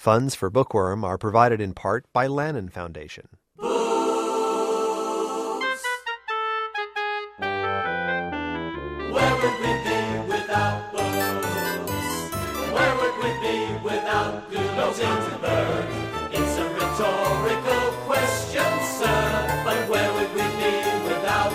Funds for Bookworm are provided in part by Lannan Foundation. Where would we be without books? Where would we be without Gutenberg? It's a rhetorical question, sir, but where would we be without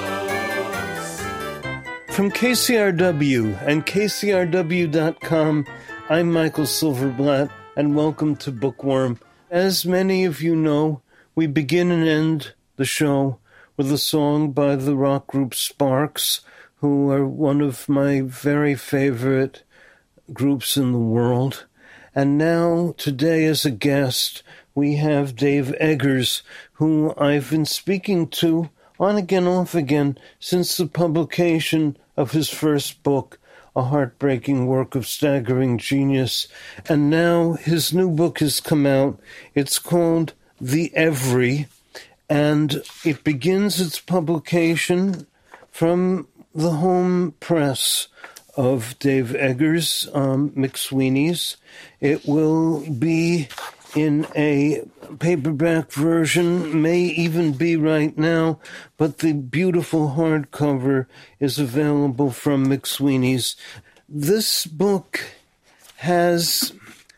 books? From KCRW and KCRW.com, I'm Michael Silverblatt, and welcome to Bookworm. As many of you know, we begin and end the show with a song by the rock group Sparks, who are one of my very favorite groups in the world. And now, today as a guest, we have Dave Eggers, who I've been speaking to on again, off again, since the publication of his first book, A Heartbreaking Work of Staggering Genius. And now his new book has come out. It's called The Every, and it begins its publication from the home press of Dave Eggers, McSweeney's. It will be in a paperback version, may even be right now, but the beautiful hardcover is available from McSweeney's. This book has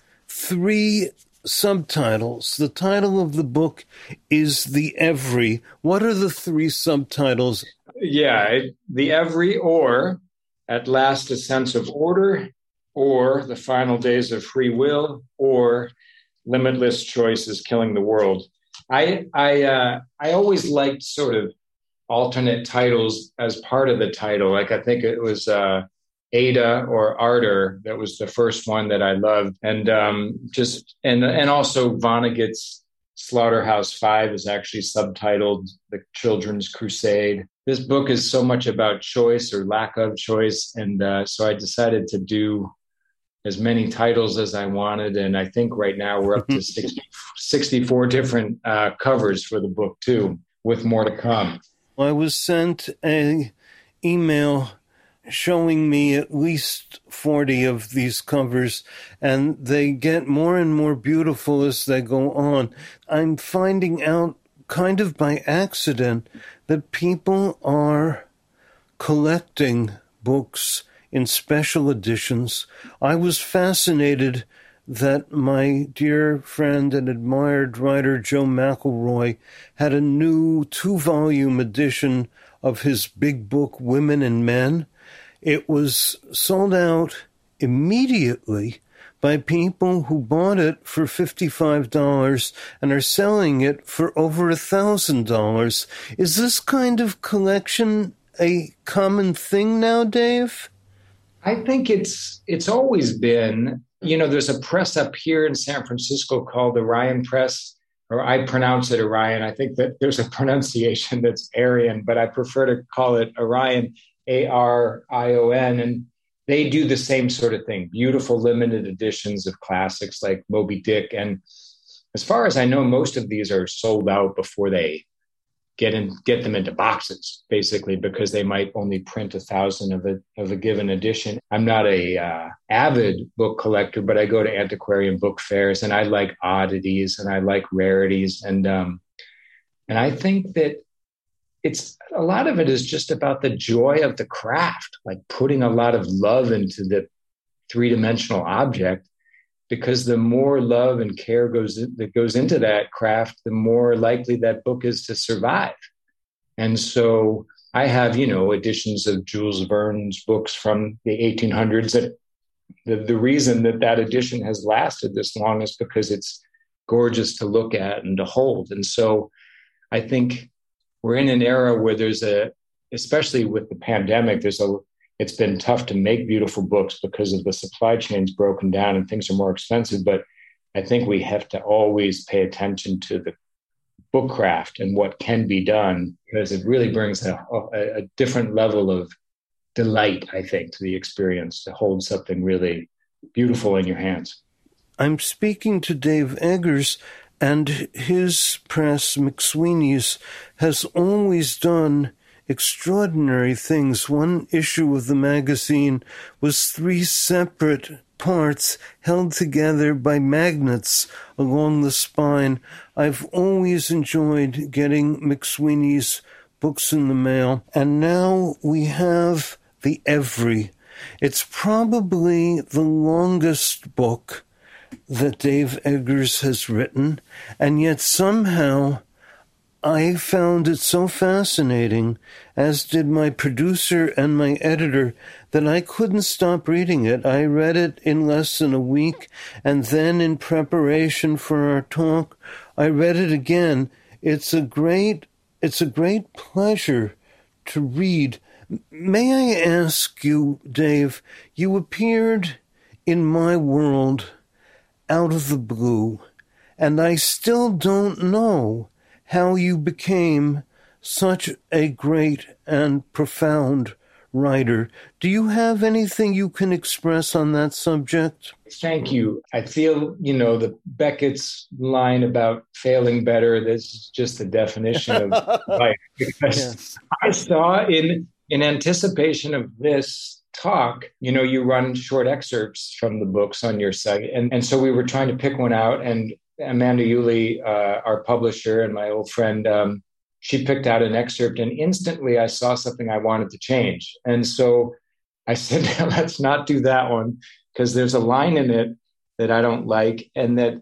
3 subtitles. The title of the book is The Every. What are the 3 subtitles? Yeah, The Every, or At Last a Sense of Order, or The Final Days of Free Will, or Limitless Choice is Killing the World. I always liked sort of alternate titles as part of the title. Like I think it was Ada or Ardor that was the first one that I loved, and also Vonnegut's Slaughterhouse-Five is actually subtitled The Children's Crusade. This book is so much about choice or lack of choice, and so I decided to do as many titles as I wanted, and I think right now we're up to 64 different covers for the book too, with more to come. I was sent an email showing me at least 40 of these covers, and they get more and more beautiful as they go on. I'm finding out kind of by accident that people are collecting books in special editions. I was fascinated that my dear friend and admired writer Joe McElroy had a new 2-volume edition of his big book, Women and Men. It was sold out immediately by people who bought it for $55 and are selling it for over $1,000. Is this kind of collection a common thing now, Dave? I think it's always been. There's a press up here in San Francisco called Orion Press, or I pronounce it Orion. I think that there's a pronunciation that's Aryan, but I prefer to call it Orion, Arion, and they do the same sort of thing, beautiful limited editions of classics like Moby Dick. And as far as I know, most of these are sold out before they get them into boxes, basically, because they might only print 1,000 of a given edition. I'm not a avid book collector, but I go to antiquarian book fairs, and I like oddities and I like rarities, and I think that it's a lot of it is just about the joy of the craft, like putting a lot of love into the 3-dimensional object, because the more love and care goes into that craft, the more likely that book is to survive. And so I have, editions of Jules Verne's books from the 1800s. That the reason that edition has lasted this long is because it's gorgeous to look at and to hold. And so I think we're in an era where especially with the pandemic, it's been tough to make beautiful books because of the supply chains broken down and things are more expensive. But I think we have to always pay attention to the book craft and what can be done, because it really brings a different level of delight, I think, to the experience to hold something really beautiful in your hands. I'm speaking to Dave Eggers, and his press, McSweeney's, has always done extraordinary things. One issue of the magazine was 3 separate parts held together by magnets along the spine. I've always enjoyed getting McSweeney's books in the mail, and now we have The Every. It's probably the longest book that Dave Eggers has written, and yet somehow I found it so fascinating, as did my producer and my editor, that I couldn't stop reading it. I read it in less than a week, and then in preparation for our talk, I read it again. It's a great pleasure to read. May I ask you, Dave, you appeared in my world out of the blue, and I still don't know how you became such a great and profound writer. Do you have anything you can express on that subject? Thank you. I feel, the Beckett's line about failing better, this is just the definition of life. Because yes. I saw in anticipation of this talk, you run short excerpts from the books on your site. And so we were trying to pick one out, and Amanda Yulee, our publisher and my old friend, she picked out an excerpt, and instantly I saw something I wanted to change. And so I said, let's not do that one, because there's a line in it that I don't like, and that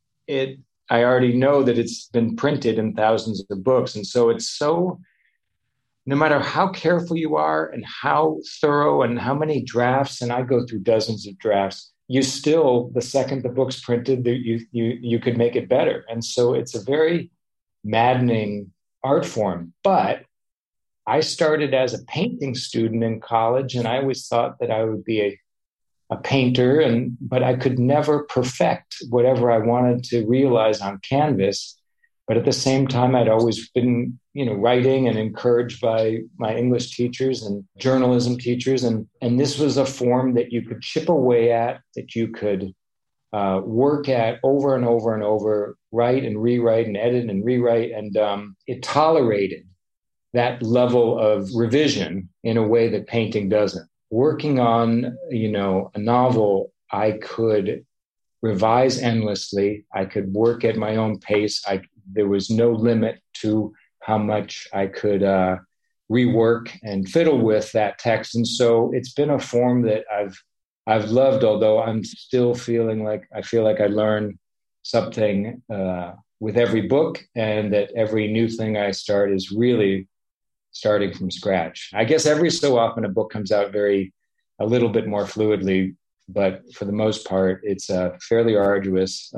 I already know that it's been printed in thousands of books. And so it's so, no matter how careful you are and how thorough and how many drafts, and I go through dozens of drafts, you still, the second the book's printed, you could make it better. And so it's a very maddening art form. But I started as a painting student in college, and I always thought that I would be a painter, but I could never perfect whatever I wanted to realize on canvas. But at the same time, I'd always been, writing and encouraged by my English teachers and journalism teachers. And this was a form that you could chip away at, that you could work at over and over and over, write and rewrite and edit and rewrite. And it tolerated that level of revision in a way that painting doesn't. Working on, a novel, I could revise endlessly. I could work at my own pace. There was no limit to how much I could rework and fiddle with that text. And so it's been a form that I've loved, although I'm still feeling like I learn something with every book, and that every new thing I start is really starting from scratch. I guess every so often a book comes out a little bit more fluidly, but for the most part, it's fairly arduous.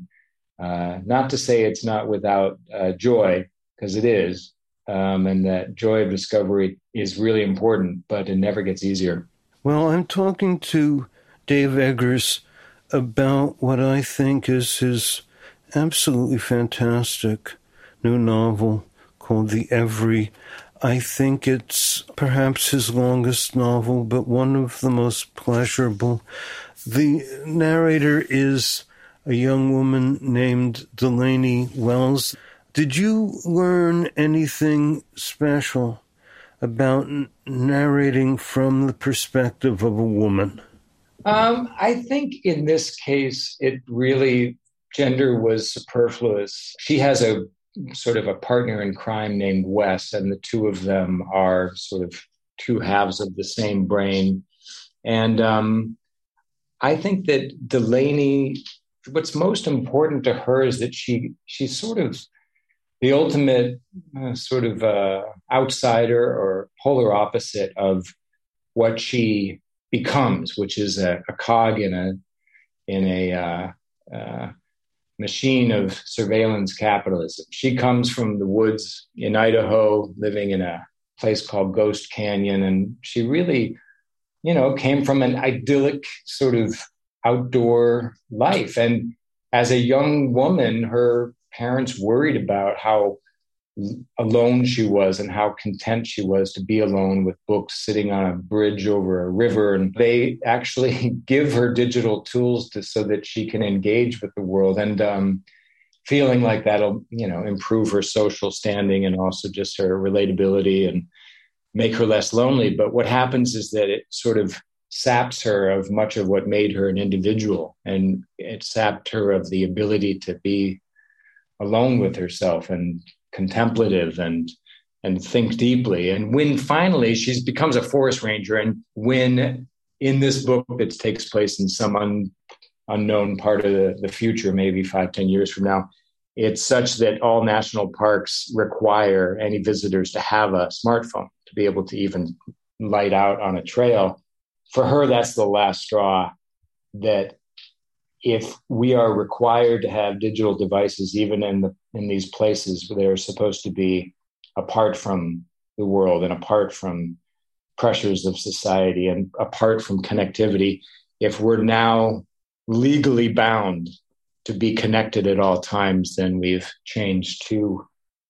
Not to say it's not without joy, because it is, and that joy of discovery is really important, but it never gets easier. Well, I'm talking to Dave Eggers about what I think is his absolutely fantastic new novel called The Every. I think it's perhaps his longest novel, but one of the most pleasurable. The narrator is a young woman named Delaney Wells. Did you learn anything special about narrating from the perspective of a woman? I think in this case, gender was superfluous. She has a sort of a partner in crime named Wes, and the two of them are sort of two halves of the same brain. And I think that Delaney, what's most important to her is that she's sort of the ultimate outsider or polar opposite of what she becomes, which is a cog in a machine of surveillance capitalism. She comes from the woods in Idaho, living in a place called Ghost Canyon, and she really, came from an idyllic sort of outdoor life. And as a young woman, her parents worried about how alone she was and how content she was to be alone with books sitting on a bridge over a river. And they actually give her digital tools so that she can engage with the world, and feeling like that'll, improve her social standing and also just her relatability and make her less lonely. But what happens is that it sort of saps her of much of what made her an individual, and it sapped her of the ability to be alone with herself and contemplative and think deeply. And when finally she becomes a forest ranger, and when in this book that takes place in some unknown part of the future, maybe 5-10 years from now, it's such that all national parks require any visitors to have a smartphone to be able to even light out on a trail. For her, that's the last straw, that if we are required to have digital devices, even in these places where they're supposed to be apart from the world and apart from pressures of society and apart from connectivity, if we're now legally bound to be connected at all times, then we've changed too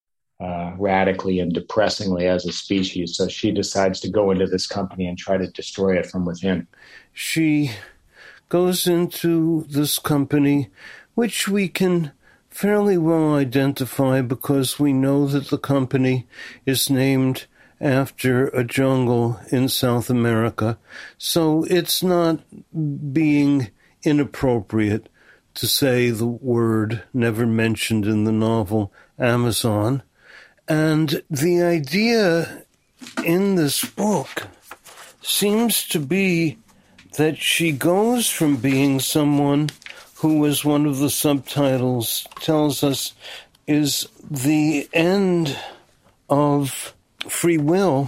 radically and depressingly as a species. So she decides to go into this company and try to destroy it from within. She goes into this company, which we can fairly well identify because we know that the company is named after a jungle in South America. So it's not being inappropriate to say the word never mentioned in the novel, Amazon. And the idea in this book seems to be that she goes from being someone who, as one of the subtitles tells us, is the end of free will.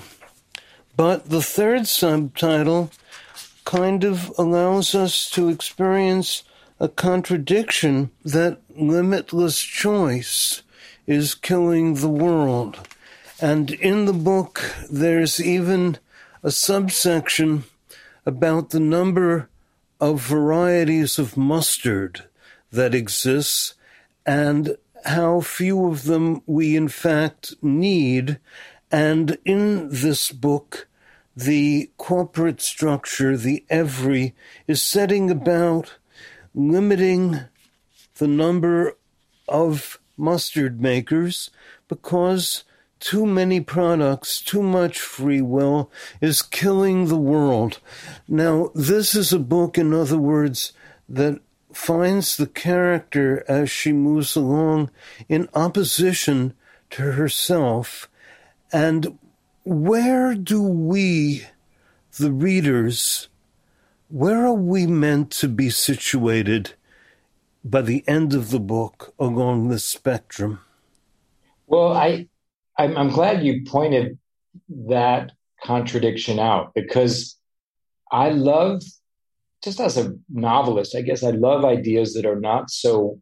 But the third subtitle kind of allows us to experience a contradiction that limitless choice is killing the world. And in the book, there's even a subsection about the number of varieties of mustard that exists and how few of them we in fact need. And in this book, the corporate structure, the Every, is setting about limiting the number of mustard makers because too many products, too much free will is killing the world. Now, this is a book, in other words, that finds the character as she moves along in opposition to herself. And where do we, the readers, where are we meant to be situated by the end of the book along this spectrum? Well, I'm glad you pointed that contradiction out, because I love, just as a novelist, I guess I love ideas that are not so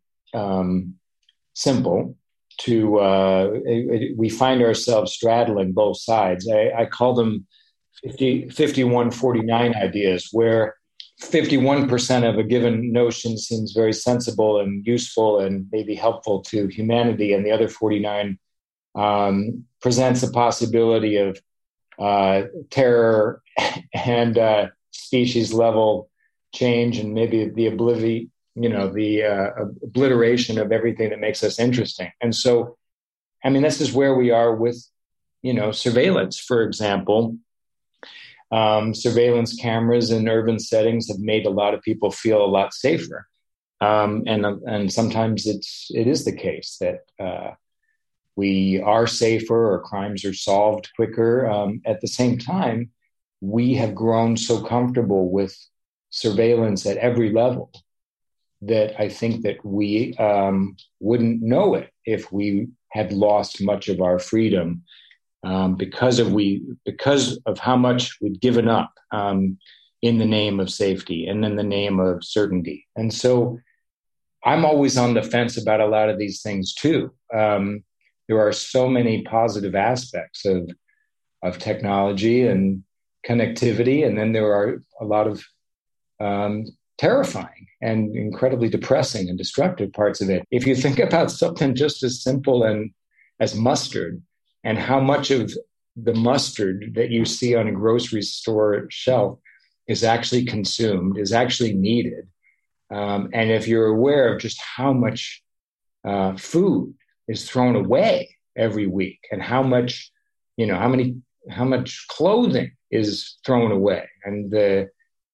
simple to, we find ourselves straddling both sides. I call them 51-49 ideas, where 51% of a given notion seems very sensible and useful and maybe helpful to humanity, and the other 49 presents a possibility of terror and species level change, and maybe the obliteration of everything that makes us interesting. And so, I mean, this is where we are with, surveillance, for example. Surveillance cameras in urban settings have made a lot of people feel a lot safer. And sometimes it is the case that we are safer or crimes are solved quicker. At the same time, we have grown so comfortable with surveillance at every level that I think that we wouldn't know it if we had lost much of our freedom because of how much we'd given up in the name of safety and in the name of certainty. And so I'm always on the fence about a lot of these things too. There are so many positive aspects of technology and connectivity, and then there are a lot of terrifying and incredibly depressing and destructive parts of it. If you think about something just as simple and as mustard, and how much of the mustard that you see on a grocery store shelf is actually consumed, is actually needed, and if you're aware of just how much food is thrown away every week, and how much clothing is thrown away, and the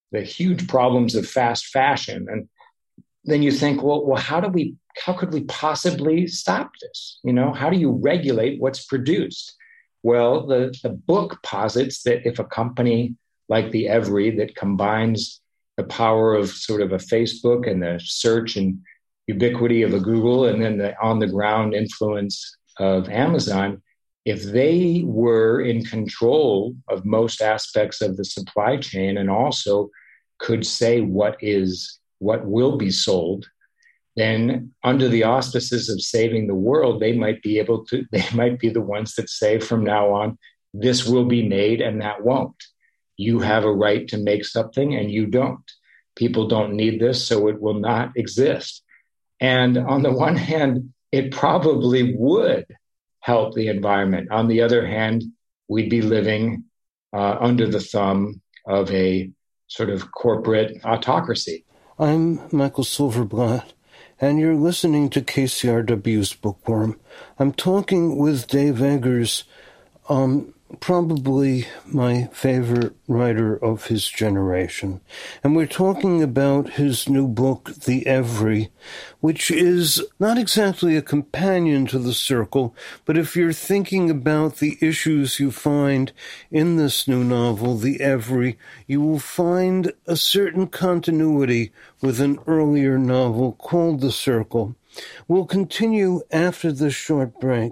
the huge problems of fast fashion. And then you think, well, how could we possibly stop this? How do you regulate what's produced? Well, the book posits that if a company like the Evry that combines the power of sort of a Facebook and the search and ubiquity of a Google and then the on-the-ground influence of Amazon, if they were in control of most aspects of the supply chain and also could say what will be sold, then under the auspices of saving the world, they might be the ones that say from now on, this will be made and that won't. You have a right to make something and you don't. People don't need this, so it will not exist. And on the one hand, it probably would help the environment. On the other hand, we'd be living under the thumb of a sort of corporate autocracy. I'm Michael Silverblatt, and you're listening to KCRW's Bookworm. I'm talking with Dave Eggers, probably my favorite writer of his generation. And we're talking about his new book, The Evry, which is not exactly a companion to The Circle, but if you're thinking about the issues you find in this new novel, The Evry, you will find a certain continuity with an earlier novel called The Circle. We'll continue after this short break.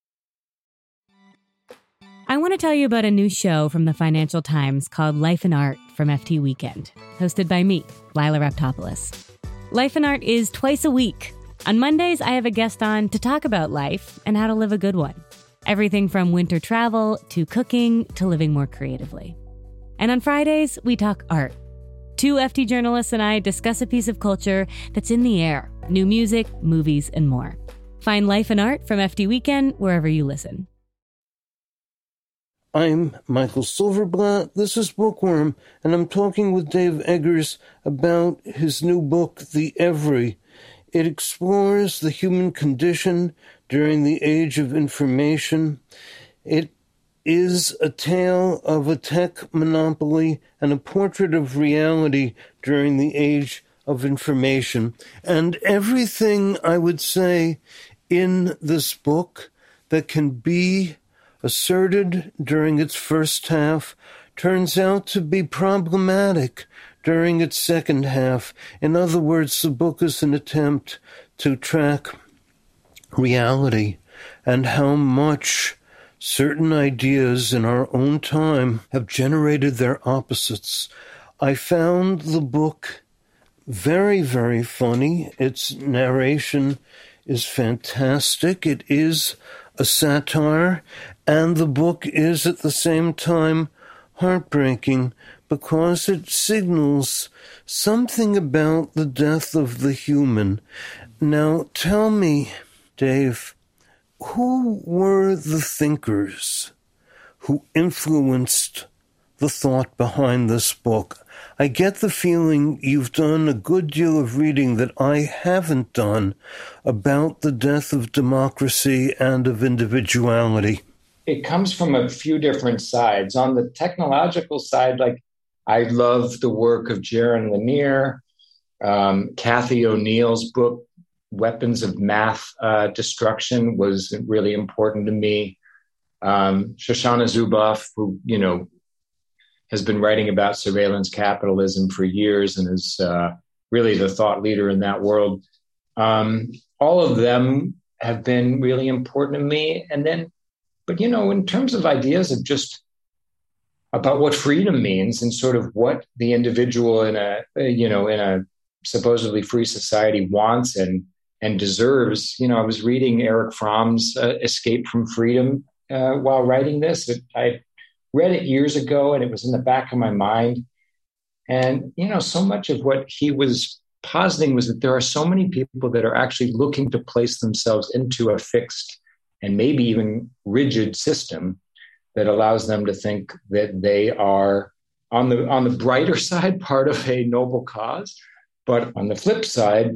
I want to tell you about a new show from the Financial Times called Life and Art from FT Weekend, hosted by me, Lila Raptopoulos. Life and Art is twice a week. On Mondays, I have a guest on to talk about life and how to live a good one. Everything from winter travel to cooking to living more creatively. And on Fridays, we talk art. 2 FT journalists and I discuss a piece of culture that's in the air, new music, movies, and more. Find Life and Art from FT Weekend wherever you listen. I'm Michael Silverblatt, this is Bookworm, and I'm talking with Dave Eggers about his new book, The Evry. It explores the human condition during the age of information. It is a tale of a tech monopoly and a portrait of reality during the age of information. And everything, I would say, in this book that can be asserted during its first half turns out to be problematic during its second half. In other words, the book is an attempt to track reality and how much certain ideas in our own time have generated their opposites. I found the book very, very funny. Its narration is fantastic. It is a satire, and the book is at the same time heartbreaking because it signals something about the death of the human. Now, tell me, Dave, who were the thinkers who influenced the thought behind this book? I get the feeling you've done a good deal of reading that I haven't done about the death of democracy and of individuality. It comes from a few different sides. On the technological side, I love the work of Jaron Lanier, Cathy O'Neill's book, Weapons of Math Destruction, was really important to me. Shoshana Zuboff, who, has been writing about surveillance capitalism for years and is really the thought leader in that world. All of them have been really important to me. But in terms of ideas of just about what freedom means and sort of what the individual in a supposedly free society wants and deserves, I was reading Erich Fromm's Escape from Freedom while writing this. I read it years ago, and it was in the back of my mind. And, so much of what he was positing was that there are so many people that are actually looking to place themselves into a fixed and maybe even rigid system that allows them to think that they are on the brighter side, part of a noble cause. But on the flip side,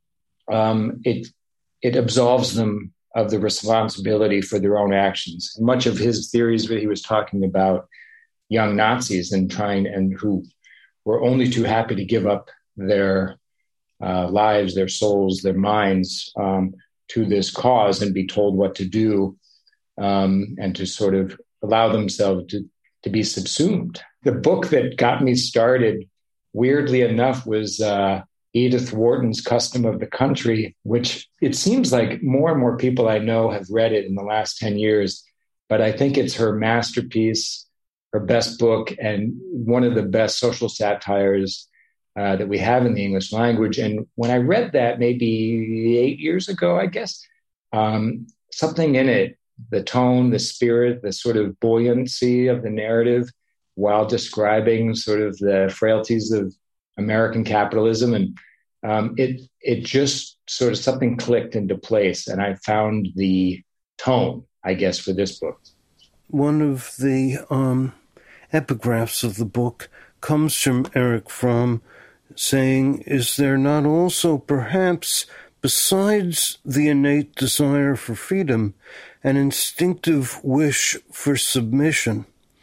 it absolves them of the responsibility for their own actions. Much of his theories, he was talking about young Nazis and who were only too happy to give up their lives, their souls, their minds to this cause and be told what to do, and to sort of allow themselves to be subsumed. The book that got me started, weirdly enough, was Edith Wharton's Custom of the Country, which it seems like more and more people I know have read it in the last 10 years. But I think it's her masterpiece, her best book, and one of the best social satires that we have in the English language. And when I read that maybe 8 years ago, I guess, something in it, the tone, the spirit, the sort of buoyancy of the narrative, while describing sort of the frailties of American capitalism. And it just sort of something clicked into place. And I found the tone, I guess, for this book. One of the epigraphs of the book comes from Erich Fromm, saying, "Is there not also perhaps, besides the innate desire for freedom, an instinctive wish for submission?"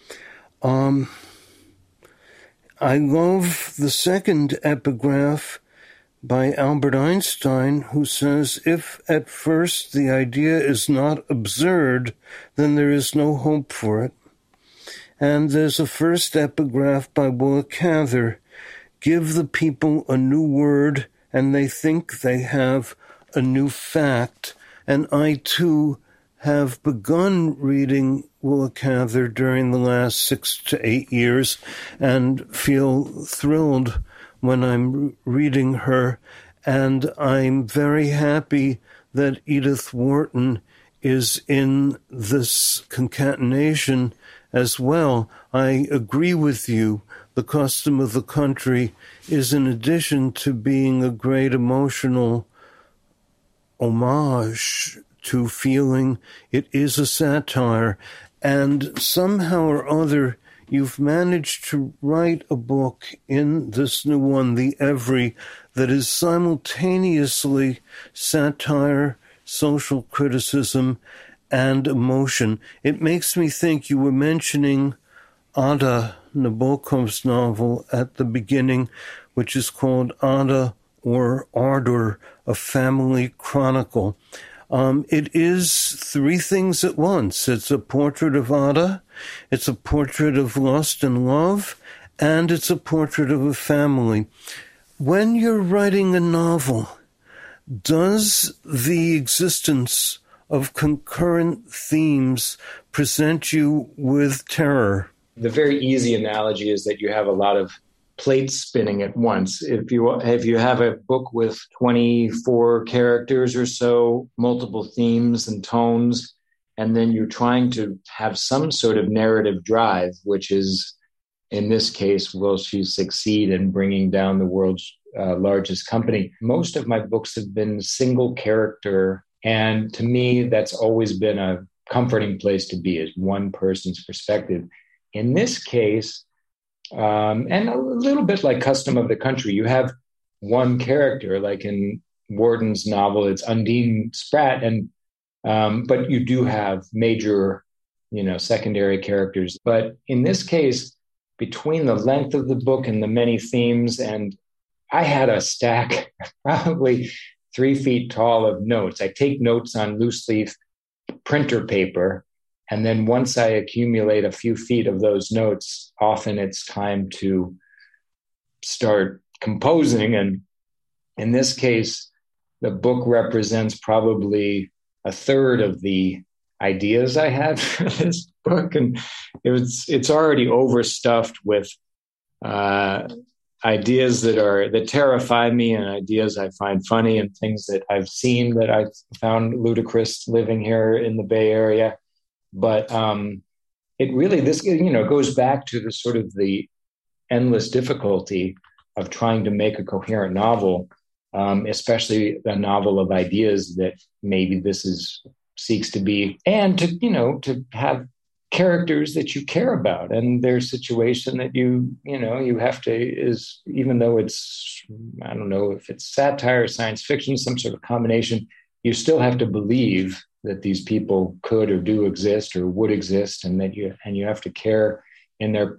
I love the second epigraph by Albert Einstein, who says, "If at first the idea is not absurd, then there is no hope for it." And there's a first epigraph by Willa Cather, "Give the people a new word, and they think they have a new fact." And I, too, have begun reading Willa Cather during the last 6 to 8 years and feel thrilled when I'm reading her. And I'm very happy that Edith Wharton is in this concatenation as well. I agree with you. The Custom of the Country is, in addition to being a great emotional homage to feeling, it is a satire. And somehow or other, you've managed to write a book in this new one, The Every, that is simultaneously satire, social criticism, and emotion. It makes me think, you were mentioning Ada, Nabokov's novel at the beginning, which is called Ada or Ardor, a Family Chronicle. It is three things at once. It's a portrait of Ada, it's a portrait of lust and love, and it's a portrait of a family. When you're writing a novel, does the existence of concurrent themes present you with terror? The very easy analogy is that you have a lot of plates spinning at once. If you have a book with 24 characters or so, multiple themes and tones, and then you're trying to have some sort of narrative drive, which is, in this case, will she succeed in bringing down the world's largest company? Most of my books have been single character, and to me, that's always been a comforting place to be, is one person's perspective. In this case, and a little bit like Custom of the Country, you have one character, like in Wharton's novel, it's Undine Spratt, and but you do have major, secondary characters. But in this case, between the length of the book and the many themes, and I had a stack probably 3 feet tall of notes. I take notes on loose leaf printer paper. And then once I accumulate a few feet of those notes, often it's time to start composing. And in this case, the book represents probably a third of the ideas I had for this book. And it's already overstuffed with ideas that terrify me, and ideas I find funny, and things that I've seen that I've found ludicrous living here in the Bay Area. But it really, goes back to the sort of the endless difficulty of trying to make a coherent novel, especially a novel of ideas that maybe seeks to be, and to have characters that you care about, and their situation that you have to, is, even though it's, I don't know if it's satire, science fiction, some sort of combination, you still have to believe that these people could or do exist or would exist, and that you have to care in their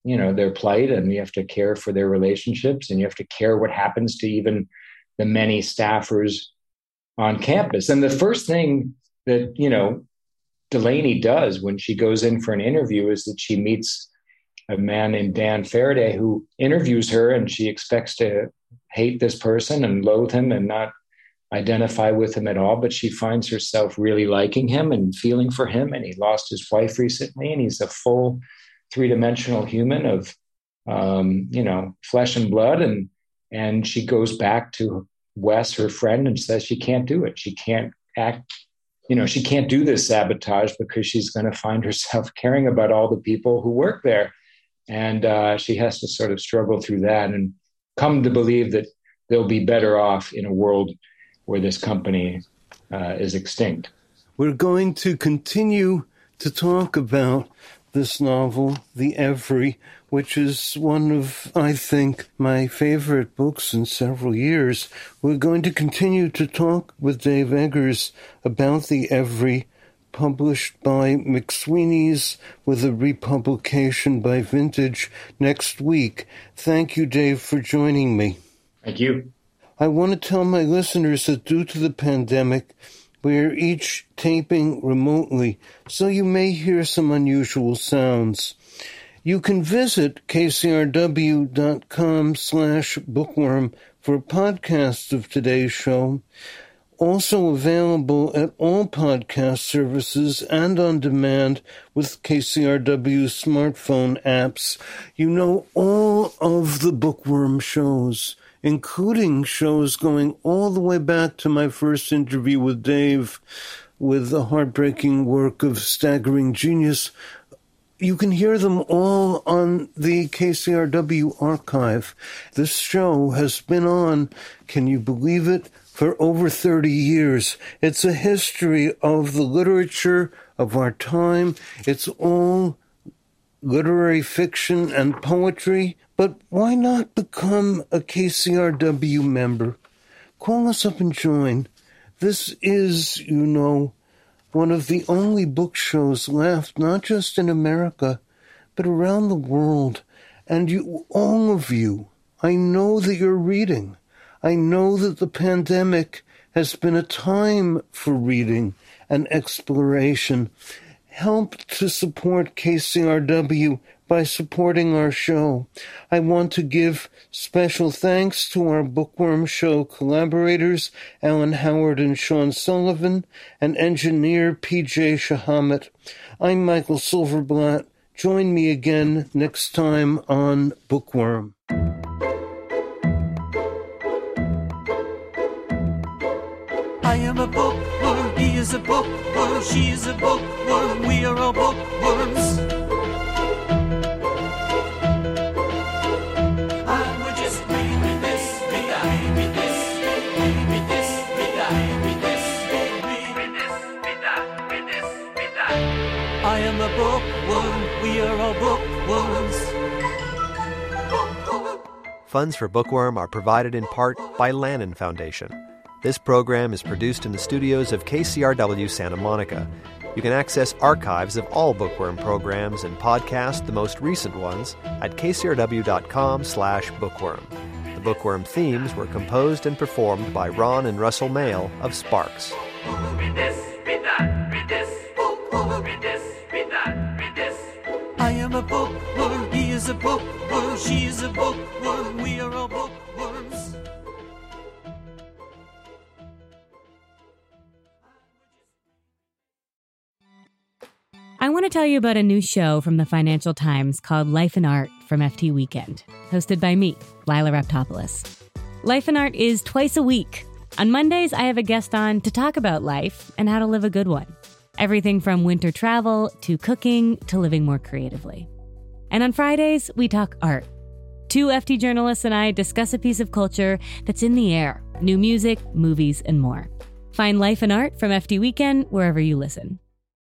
their plight, and you have to care for their relationships, and you have to care what happens to even the many staffers on campus. And the first thing that, Delaney does when she goes in for an interview is that she meets a man named Dan Faraday who interviews her, and she expects to hate this person and loathe him and not identify with him at all. But she finds herself really liking him and feeling for him. And he lost his wife recently, and he's a full three-dimensional human of, flesh and blood. And she goes back to Wes, her friend, and says she can't do it. She can't act, she can't do this sabotage because she's going to find herself caring about all the people who work there. And she has to sort of struggle through that and come to believe that they'll be better off in a world where this company is extinct. We're going to continue to talk about this novel, The Every, which is one of, I think, my favorite books in several years. We're going to continue to talk with Dave Eggers about The Every, published by McSweeney's with a republication by Vintage next week. Thank you, Dave, for joining me. Thank you. I want to tell my listeners that due to the pandemic, we are each taping remotely, so you may hear some unusual sounds. You can visit kcrw.com/bookworm for a podcast of today's show, also available at all podcast services and on demand with KCRW smartphone apps. All of the Bookworm shows, including shows going all the way back to my first interview with Dave with the heartbreaking work of Staggering Genius. You can hear them all on the KCRW archive. This show has been on, can you believe it, for over 30 years. It's a history of the literature of our time. It's all literary fiction and poetry. But why not become a KCRW member? Call us up and join. This is, one of the only book shows left, not just in America, but around the world. And all of you, I know that you're reading. I know that the pandemic has been a time for reading and exploration. Help to support KCRW by supporting our show. I want to give special thanks to our Bookworm Show collaborators, Alan Howard and Sean Sullivan, and engineer PJ Shahamet. I'm Michael Silverblatt. Join me again next time on Bookworm. I am a bookworm, he is a bookworm, she is a bookworm, we are all bookworms. And we're just reading this, read that, read this, read this, read that, read this, read this, read that, read this, read that. I am a bookworm, we are all bookworms. Funds for Bookworm are provided in part by Lannan Foundation. This program is produced in the studios of KCRW Santa Monica. You can access archives of all Bookworm programs and podcast the most recent ones at kcrw.com/bookworm. The Bookworm themes were composed and performed by Ron and Russell Mail of Sparks. Read this, read that, read this, read this, read that, read this. I am a bookworm, he is a bookworm, she is a bookworm, we are all bookworms. I want to tell you about a new show from the Financial Times called Life and Art from FT Weekend, hosted by me, Lila Raptopoulos. Life and Art is twice a week. On Mondays, I have a guest on to talk about life and how to live a good one. Everything from winter travel to cooking to living more creatively. And on Fridays, we talk art. Two FT journalists and I discuss a piece of culture that's in the air, new music, movies, and more. Find Life and Art from FT Weekend wherever you listen.